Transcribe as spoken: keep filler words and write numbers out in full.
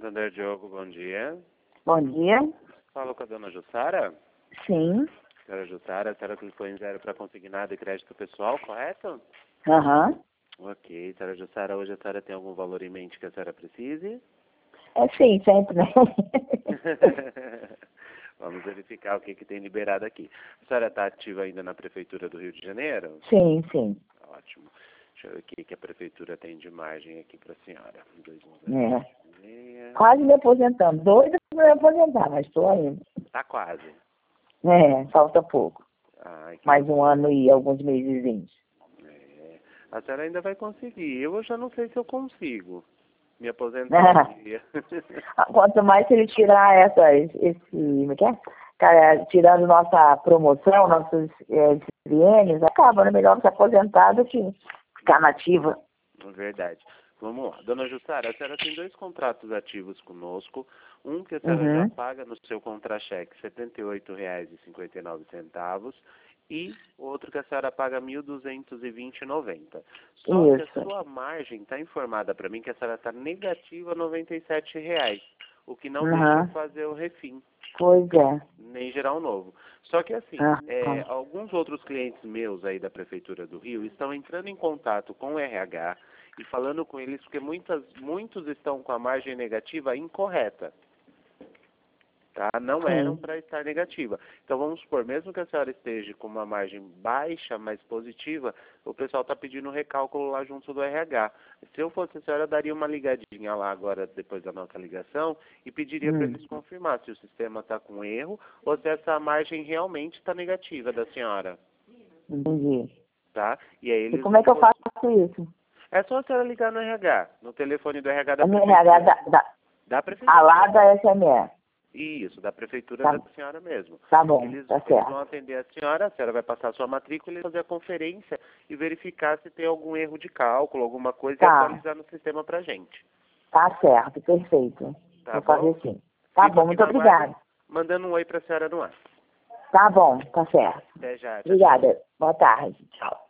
Santander Diogo, bom dia. Bom dia. Falo com a dona Jussara. Sim. Senhora Jussara, a senhora clicou em zero para consignado e crédito pessoal, correto? Aham. Ok. Senhora Jussara, hoje a senhora tem algum valor em mente que a senhora precise? É sim, sempre, né? Vamos verificar o que, que tem liberado aqui. A senhora está ativa ainda na Prefeitura do Rio de Janeiro? Sim, sim. Ótimo. Deixa eu ver o que, que a Prefeitura tem de margem aqui para a senhora. dois mil É. e Quase me aposentando. Doida para me aposentar, mas estou ainda. Tá quase. É, falta pouco. Ai, que Mais um ano e alguns meses. É, a senhora ainda vai conseguir. Eu já não sei se eu consigo me aposentar um dia. Quanto mais se ele tirar essa, esse, como é que é? Cara, tirando nossa promoção, nossos é, triênios, acaba, né? Melhor se aposentar do que ficar nativa. Verdade. Vamos lá. Dona Jussara, a senhora tem dois contratos ativos conosco. Um que a senhora Uhum. já paga no seu contra-cheque setenta e oito reais e cinquenta e nove centavos e outro que a senhora paga mil duzentos e vinte reais e noventa centavos. Só que Isso. a sua margem está informada para mim que a senhora está negativa noventa e sete reais, o que não Uhum. deixa eu fazer o refim, Pois é. nem gerar um novo. Só que assim, Ah, é, alguns outros clientes meus aí da Prefeitura do Rio estão entrando em contato com o R H e falando com eles porque muitas, muitos estão com a margem negativa incorreta. Tá? Não eram sim. para estar negativa. Então vamos supor, mesmo que a senhora esteja com uma margem baixa, mas positiva, o pessoal está pedindo um recálculo lá junto do R H. Se eu fosse a senhora, eu daria uma ligadinha lá agora, depois da nossa ligação, e pediria para Hum. eles confirmar se o sistema está com erro ou se essa margem realmente está negativa da senhora. Entendi. Tá? E aí E eles como é vão que eu poder... faço isso? É só a senhora ligar no R H, no telefone do R H da É no R H Prefeitura. da, da, Da a Prefeitura. lá da S M S. Isso, da Prefeitura Tá, da senhora mesmo. tá bom, Eles, tá eles certo. vão atender a senhora, a senhora vai passar a sua matrícula e fazer a conferência e verificar se tem algum erro de cálculo, alguma coisa e Tá, atualizar no sistema pra gente. tá certo, perfeito. Tá Vou bom? fazer sim. Tá Fico bom, aqui muito na guarda, obrigada. mandando um oi pra senhora no ar. Tá bom, tá certo. Até já, tchau, tchau. Obrigada. Boa tarde. Tchau.